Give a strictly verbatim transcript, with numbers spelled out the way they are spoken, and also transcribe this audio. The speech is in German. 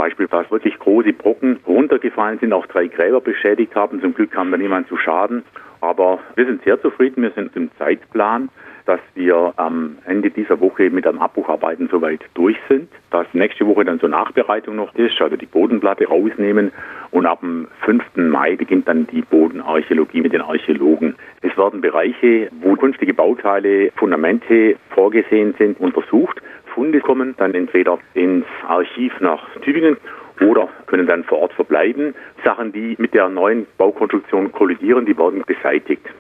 Beispiel, dass wirklich große Brocken runtergefallen sind, auch drei Gräber beschädigt haben. Zum Glück kam da niemand zu Schaden. Aber wir sind sehr zufrieden, wir sind im Zeitplan, dass wir am Ende dieser Woche mit den Abbrucharbeiten soweit durch sind, dass nächste Woche dann zur Nachbereitung noch ist, also die Bodenplatte rausnehmen und ab dem fünften Mai beginnt dann die Bodenarchäologie mit den Archäologen. Es werden Bereiche, wo künftige Bauteile, Fundamente vorgesehen sind, untersucht. Funde kommen dann entweder ins Archiv nach Tübingen oder können dann vor Ort verbleiben. Sachen, die mit der neuen Baukonstruktion kollidieren, die werden beseitigt.